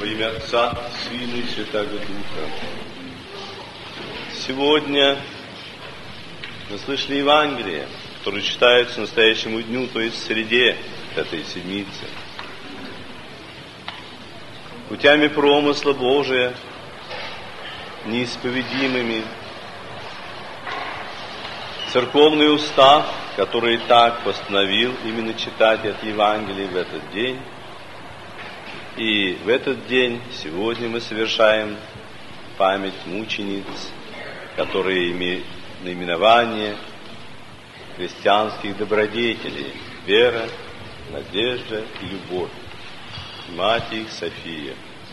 Во имя Отца, Сына и Святаго Духа. Сегодня мы слышали Евангелие, которое читается настоящему дню, то есть в среде этой седмицы. Путями промысла Божия, неисповедимыми, церковный устав, который так постановил именно читать это Евангелие в этот день. И в этот день, сегодня мы совершаем память мучениц, которые имеют наименование христианских добродетелей: вера, надежда и любовь. Мать их София.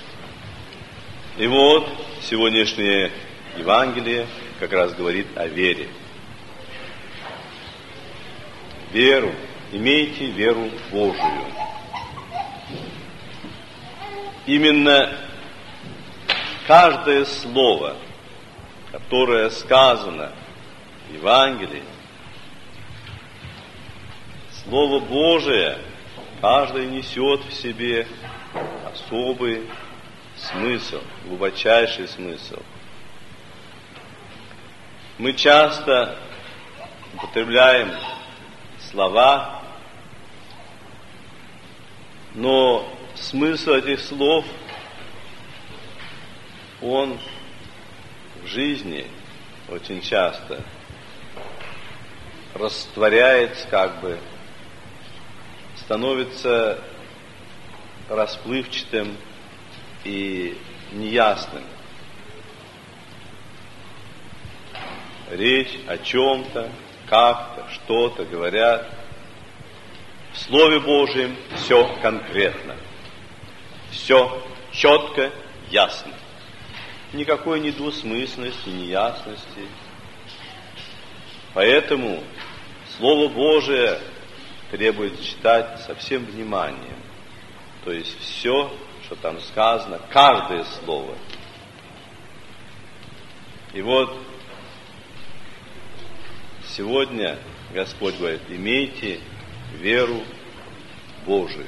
И вот сегодняшнее Евангелие как раз говорит о вере. Веру, имейте веру Божию. Именно каждое слово, которое сказано в Евангелии, Слово Божие, каждое несет в себе особый смысл, глубочайший смысл. Мы часто употребляем слова, но смысл этих слов, он в жизни очень часто растворяется, становится расплывчатым и неясным. Речь о чем-то, как-то, что-то говорят. В Слове Божьем все конкретно, все четко, ясно. Никакой недвусмысленности, неясности. Поэтому Слово Божие требует читать со всем вниманием. То есть все, что там сказано, каждое слово. И вот сегодня Господь говорит: имейте веру Божию.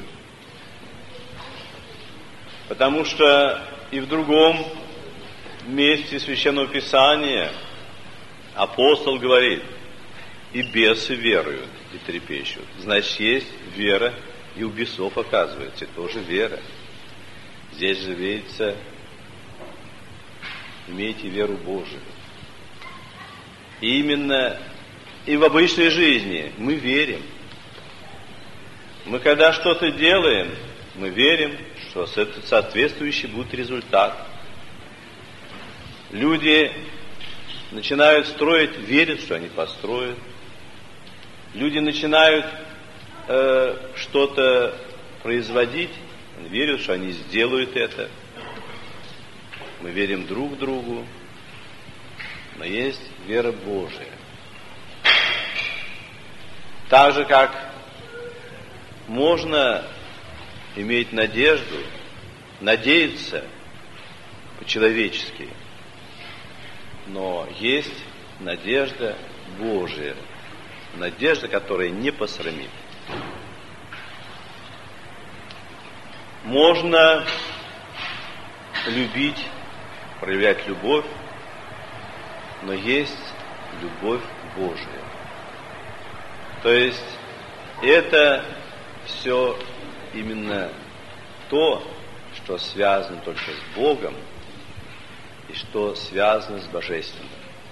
Потому что и в другом месте Священного Писания апостол говорит: и бесы веруют и трепещут. Значит, есть вера, и у бесов, оказывается, тоже вера. Здесь же видится: имейте веру Божию. И именно и в обычной жизни мы верим. Мы когда что-то делаем, мы верим, что соответствующий будет результат. Люди начинают строить, верят, что они построят. Люди начинают что-то производить, верят, что они сделают это. Мы верим друг другу, но есть вера Божия. Так же, как можно иметь надежду, надеяться по-человечески, но есть надежда Божия, надежда, которая не посрамит. Можно любить, проявлять любовь, но есть любовь Божия. То есть это все именно то, что связано только с Богом и что связано с Божественным.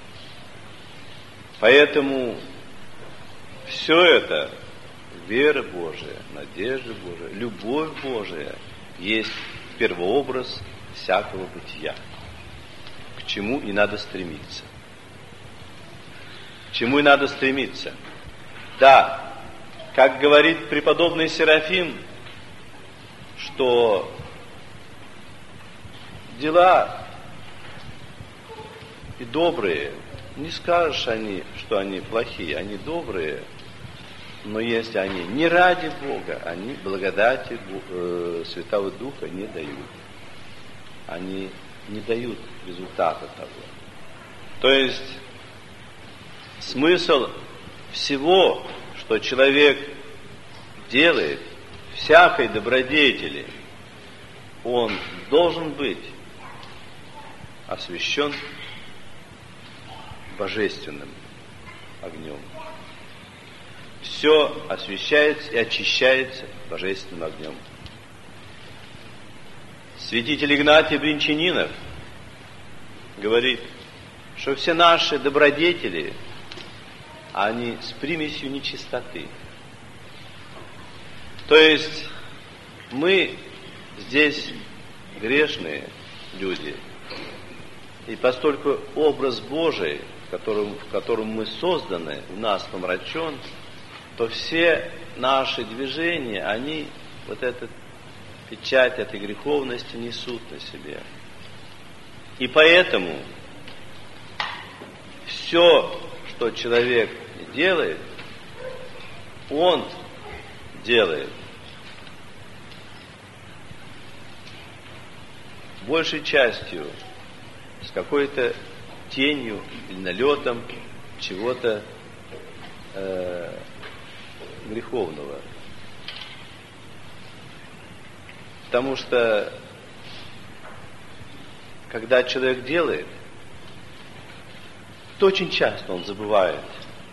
Поэтому все это, вера Божия, надежда Божия, любовь Божия, есть первообраз всякого бытия, к чему и надо стремиться. К чему и надо стремиться? Да, как говорит преподобный Серафим, что дела и добрые, не скажешь что они плохие, они добрые, но если они не ради Бога, они благодати Святого Духа не дают. Они не дают результата того. То есть смысл всего, что человек делает, всякой добродетели, он должен быть освящен божественным огнем. Все освящается и очищается божественным огнем. Святитель Игнатий Бринчанинов говорит, что все наши добродетели, они с примесью нечистоты. То есть мы здесь грешные люди, и поскольку образ Божий, в котором мы созданы, в нас помрачен, то все наши движения, они вот эту печать этой греховности несут на себе. И поэтому все, что человек делает, он делает большей частью с какой-то тенью или налетом чего-то греховного. Потому что когда человек делает, то очень часто он забывает.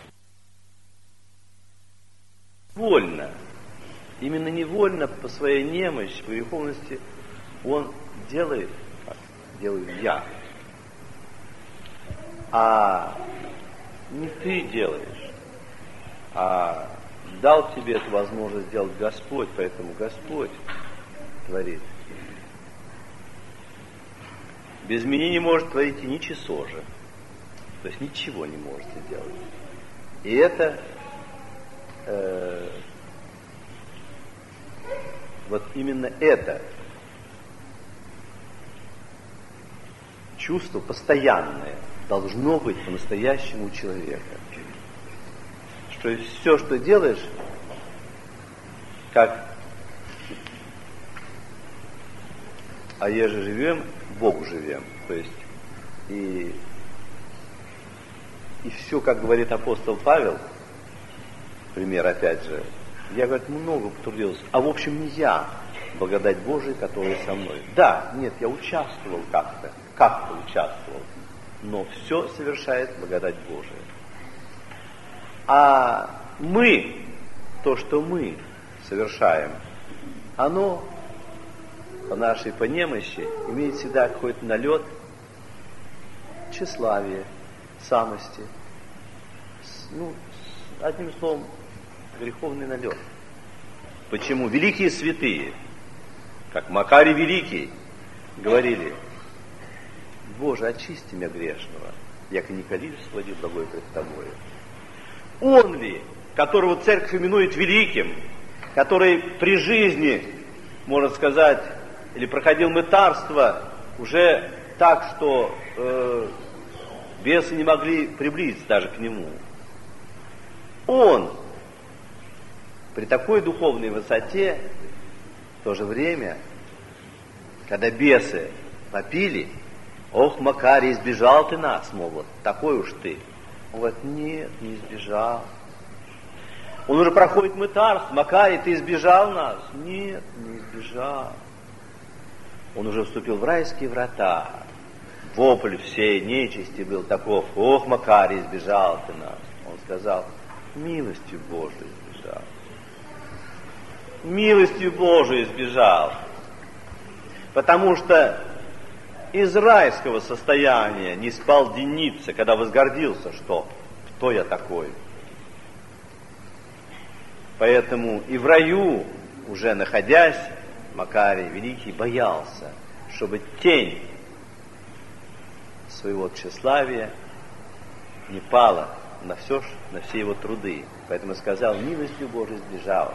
Вольно, именно невольно по своей немощи, по греховности, он делает, как делаю я. А не ты делаешь, а дал тебе эту возможность сделать Господь, поэтому Господь творит. Без меня не может творить и ни часожа. То есть ничего не можете делать. И это вот именно это чувство постоянное должно быть по-настоящему у человека. Что все, что делаешь, как «а еже живем, Богу живем». То есть и все, как говорит апостол Павел, пример опять же, я, говорит, много потрудился, а в общем не я, благодать Божия, которая со мной. Да, нет, я участвовал как-то участвовал, но все совершает благодать Божия. А мы, то, что мы совершаем, оно по нашей немощи имеет всегда какой-то налет тщеславия, самости. Одним словом, греховный налет. Почему? Великие святые, как Макарий Великий, говорили: Боже, очисти меня грешного, яко не количество влади благое пред Тобою. Он ли, которого церковь именует великим, который при жизни, можно сказать, или проходил мытарство уже так, что бесы не могли приблизиться даже к нему. Он при такой духовной высоте, в то же время, когда бесы попили: ох, Макарий, избежал ты нас, мол, вот такой уж ты. Он говорит: нет, не избежал. Он уже проходит мытарство: Макарий, ты избежал нас? Нет, не избежал. Он уже вступил в райские врата. Вопль всей нечисти был таков: ох, Макарий, избежал ты нас. Он сказал: милостью Божией избежал. Милостью Божией избежал. Потому что из райского состояния не спал дениться, когда возгордился, что кто я такой. Поэтому и в раю, уже находясь, Макарий Великий боялся, чтобы тень своего тщеславия не пала на все его труды. Поэтому сказал: милостью Божией избежал.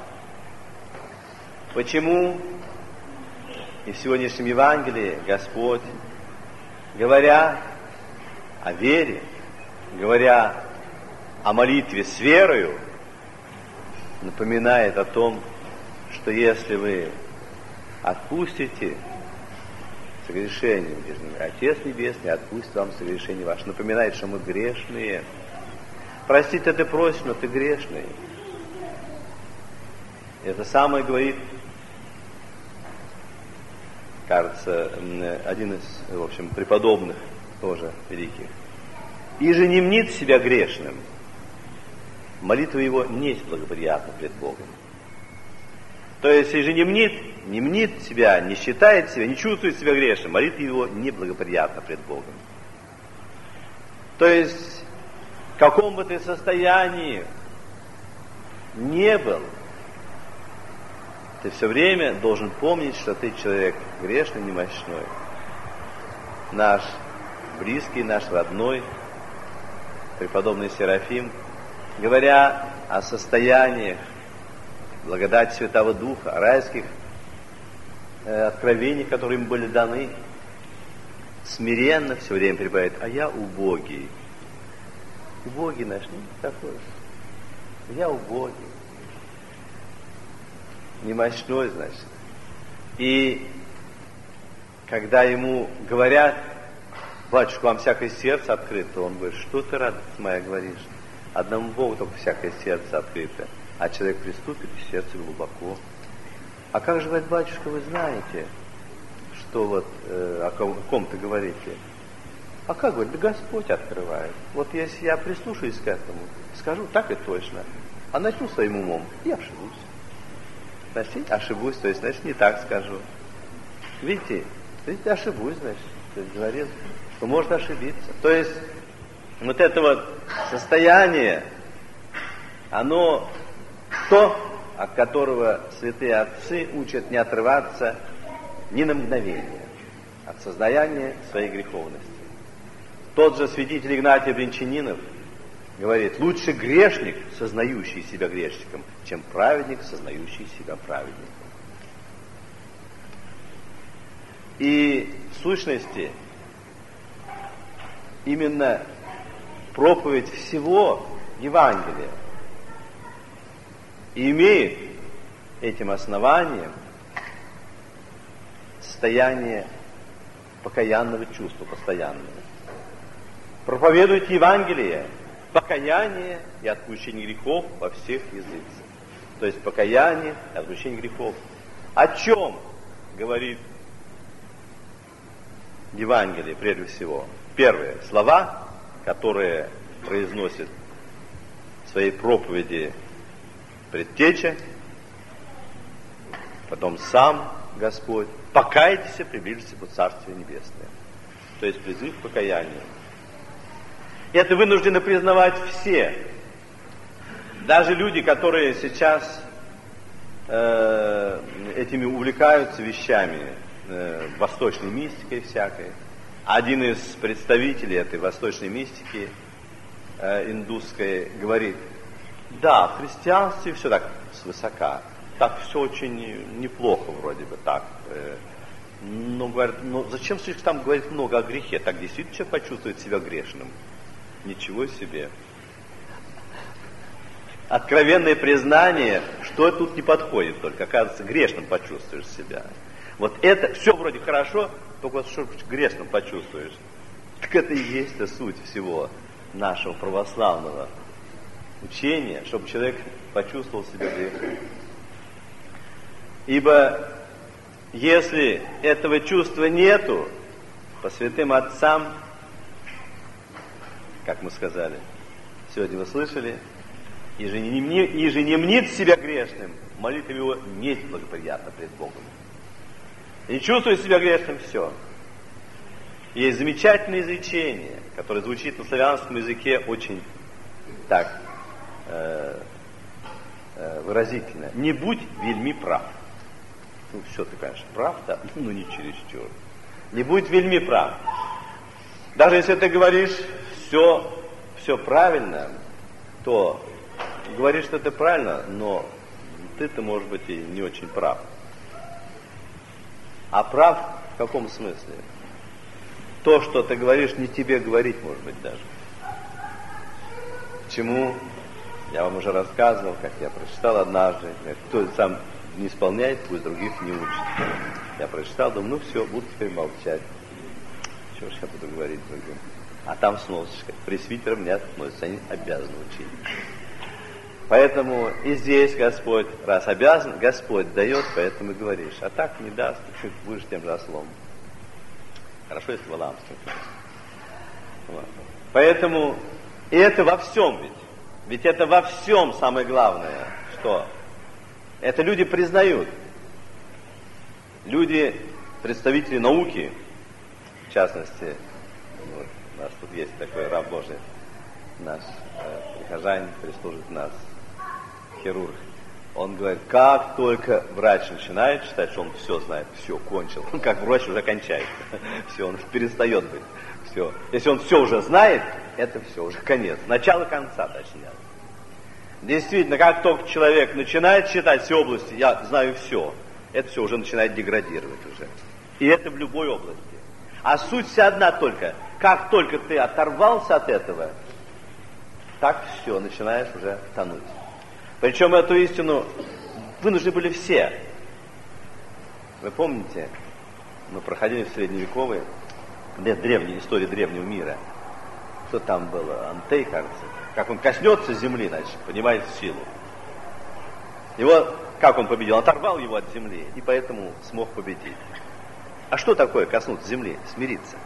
Почему? И в сегодняшнем Евангелии Господь, говоря о вере, говоря о молитве с верою, напоминает о том, что если вы отпустите согрешение, Отец Небесный отпустит вам согрешение ваше. Напоминает, что мы грешные. Простить ты просишь, но ты грешный. Это самое говорит кажется, один из, в общем, преподобных, тоже великих. «И же не мнит себя грешным, молитва его не есть благоприятна пред Богом». То есть, и же не мнит себя, не считает себя, не чувствует себя грешным, молитва его неблагоприятна пред Богом. То есть, в каком бы ты состоянии не был, ты все время должен помнить, что ты человек грешный, немощной. Наш близкий, наш родной, преподобный Серафим, говоря о состояниях благодати Святого Духа, о райских откровениях, которые им были даны, смиренно все время прибавляет: а я убогий. Убогий наш, ну, такой. Я убогий. Немощной, значит. И когда ему говорят: батюшка, вам всякое сердце открыто, он говорит: что ты, радость моя, говоришь? Одному Богу только всякое сердце открыто. А человек приступит, и сердце глубоко. А как же, говорит, батюшка, вы знаете, что вот о ком ты говорите? А как, говорит, да Господь открывает. Вот если я прислушаюсь к этому, скажу так и точно, а начну своим умом, и ошибусь. Значит, ошибусь, то есть, значит, не так скажу. Видите, ошибусь, значит, то есть, говорил, что можно ошибиться. То есть, вот это вот состояние, оно то, от которого святые отцы учат не отрываться ни на мгновение от сознания своей греховности. Тот же святитель Игнатий Брянчанинов говорит: лучше грешник, сознающий себя грешником, чем праведник, сознающий себя праведником. И в сущности, именно проповедь всего Евангелия имеет этим основанием состояние покаянного чувства постоянного. Проповедует Евангелие, покаяние и отпущение грехов во всех языках. То есть покаяние и отпущение грехов. О чем говорит Евангелие прежде всего? Первые слова, которые произносит в своей проповеди предтеча, потом сам Господь: покайтесь и приближитесь в Царствие Небесное. То есть призыв к покаянию. Это вынуждены признавать все. Даже люди, которые сейчас этими увлекаются вещами, восточной мистикой всякой. Один из представителей этой восточной мистики, индусской, говорит: да, в христианстве все так свысока, так все очень неплохо вроде бы так. Но, говорит, зачем слишком там говорить много о грехе? Так действительно человек почувствует себя грешным. Ничего себе. Откровенное признание, что тут не подходит только. Оказывается, грешным почувствуешь себя. Вот это все вроде хорошо, только вот что грешным почувствуешь. Так это и есть суть всего нашего православного учения, чтобы человек почувствовал себя грешным. Ибо если этого чувства нету, по святым отцам, как мы сказали, сегодня вы слышали, и же не мнит себя грешным, молитва его не благоприятна пред Богом. И чувствует себя грешным, все. Есть замечательное изречение, которое звучит на славянском языке очень так выразительно. Не будь вельми прав. Ну, все ты, конечно, прав, да, но не чересчур. Не будь вельми прав. Даже если ты говоришь все правильно, то говоришь, что это правильно, но ты-то, может быть, и не очень прав. А прав в каком смысле? То, что ты говоришь, не тебе говорить, может быть, даже. Почему? Я вам уже рассказывал, как я прочитал однажды. Кто сам не исполняет, пусть других не учит. Я прочитал, думаю, ну все, буду теперь молчать. Чего ж я буду говорить другим? А там сносочка. Пресвитерам не относятся, они обязаны учить. Поэтому и здесь Господь, раз обязан, Господь дает, поэтому и говоришь. А так не даст, чуть будешь тем же ослом. Хорошо, если Валаам. Вот. Поэтому и это во всем ведь. Ведь это во всем самое главное, что это люди признают. Люди, представители науки, в частности, вот, у нас тут есть такой раб Божий, наш прихожанин, прислужит нас, хирург. Он говорит, как только врач начинает считать, что он все знает, все, кончил, он как врач уже кончает, все, он перестает быть, все. Если он все уже знает, это все, уже конец, начало конца, точнее. Действительно, как только человек начинает считать все области, я знаю все, это все уже начинает деградировать уже. И это в любой области. А суть вся одна только, как только ты оторвался от этого, так все, начинаешь уже тонуть. Причем эту истину вынуждены были все. Вы помните, мы проходили в средневековой, древней истории древнего мира. Что там было? Антей, кажется. Как он коснется земли, значит, понимает силу. И вот, как он победил? Он оторвал его от земли, и поэтому смог победить. А что такое коснуться земли? Смириться.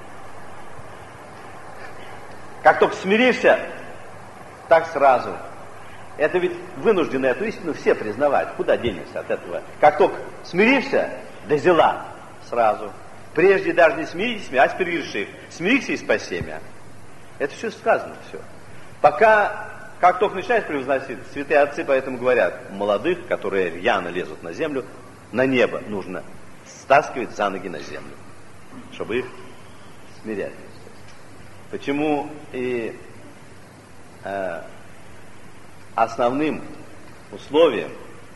Как только смиришься, так сразу. Это ведь вынуждены эту истину все признавать. Куда денешься от этого? Как только смиришься, до зела сразу. Прежде даже не смиритесь, а смиришься их. Смирись и спасемя. Это все сказано, все. Пока, как только начинаешь превозносить, святые отцы поэтому говорят, молодых, которые рьяно лезут на землю, на небо нужно стаскивать за ноги на землю, чтобы их смирять. Почему и основным условием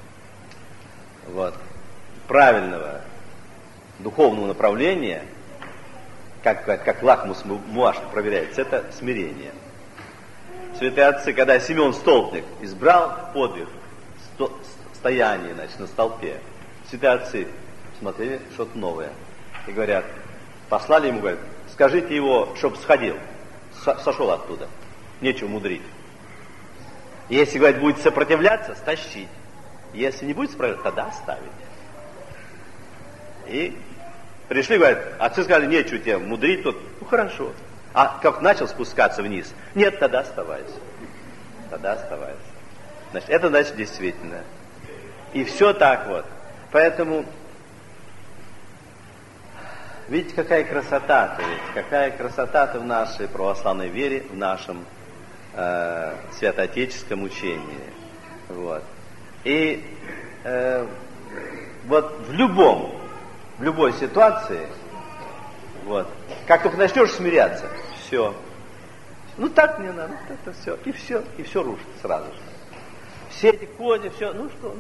правильного духовного направления, как лакмус бумажка проверяется, это смирение. Святые отцы, когда Симеон Столпник избрал подвиг стояние, значит, на столпе, святые отцы смотрели что-то новое и говорят, послали ему, говорят, скажите его, чтоб сходил, сошел оттуда, нечего мудрить. Если, говорит, будет сопротивляться, стащить. Если не будет сопротивляться, тогда оставить. И пришли, говорят, отцы сказали, нечего тебе мудрить тут. Ну, хорошо. А как начал спускаться вниз, нет, тогда оставайся. Тогда оставайся. Значит, это значит действительно. И все так вот. Поэтому, видите, какая красота-то ведь. Какая красота-то в нашей православной вере, в нашем святоотеческом учении. Вот. И вот в любой ситуации, вот, как только начнешь смиряться, все. Ну так мне надо, это все, и все рушится сразу же. Все эти козни, все, ну что,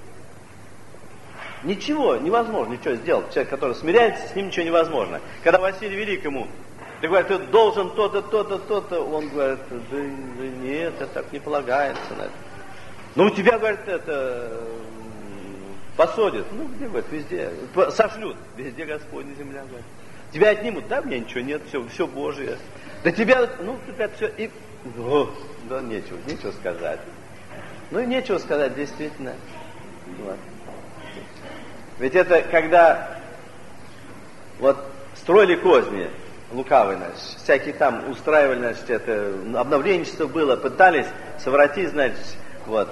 ничего, невозможно ничего сделать. Человек, который смиряется, с ним ничего невозможно. Когда Василию Великому, ты говоришь, ты должен то-то, то-то, то-то, он говорит, да нет, это так не полагается. Ну, у тебя, говорит, это посадят. Ну, где, говорит, везде. Сошлют. Везде Господня земля, говорит. Тебя отнимут, да, мне ничего нет, все Божие. Да тебя, ну, это все, и, да, нечего сказать. Ну, и нечего сказать, действительно. Вот. Ведь это, когда вот строили козни, лукавый, значит, всякие там устраивали, значит, это обновленчество было, пытались совратить, значит, вот,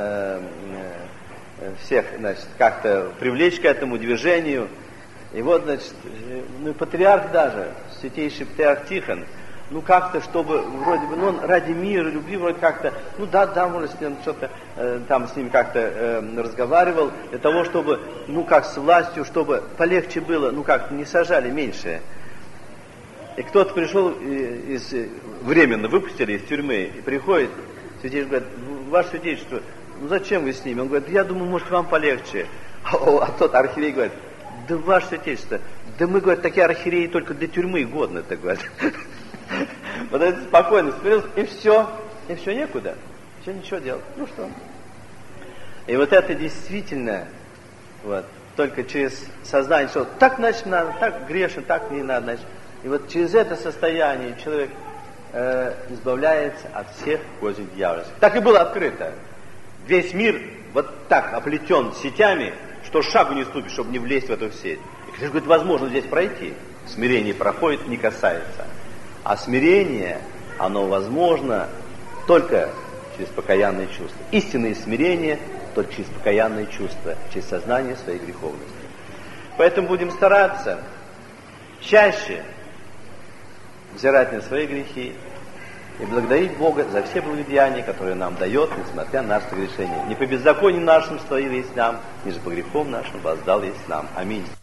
всех, значит, как-то привлечь к этому движению. И вот, значит, ну, патриарх даже, святейший патриарх Тихон, ну, как-то, чтобы, вроде бы, ну, он ради мира, любви, вроде как-то, ну, да, может, с ним что-то, там с ним как-то разговаривал, для того, чтобы, ну, как с властью, чтобы полегче было, ну, как не сажали меньше. И кто-то пришел, временно выпустили из тюрьмы, и приходит, святейший говорит, ваше святейшество, ну, зачем вы с ними? Он говорит, я думаю, может, вам полегче. А тот архиерей говорит, да ваше святейшество, да мы, говорит, такие архиереи только для тюрьмы годны, так говорят. Вот это спокойно смирился, и все некуда, все ничего делать, ну что. И вот это действительно, вот, только через сознание, что так, значит, надо, так грешно, так не надо, значит. И вот через это состояние человек избавляется от всех козней дьявольских. Так и было открыто. Весь мир вот так оплетен сетями, что шагу не ступишь, чтобы не влезть в эту сеть. И как же, говорит, возможно здесь пройти? Смирение проходит, не касается. А смирение, оно возможно только через покаянные чувства. Истинное смирение только через покаянные чувства, через сознание своей греховности. Поэтому будем стараться чаще взирать на свои грехи и благодарить Бога за все благодеяния, которые нам дает, несмотря на наше согрешение. Не по беззаконию нашим створил есть нам, не же по грехам нашим воздал есть нам. Аминь.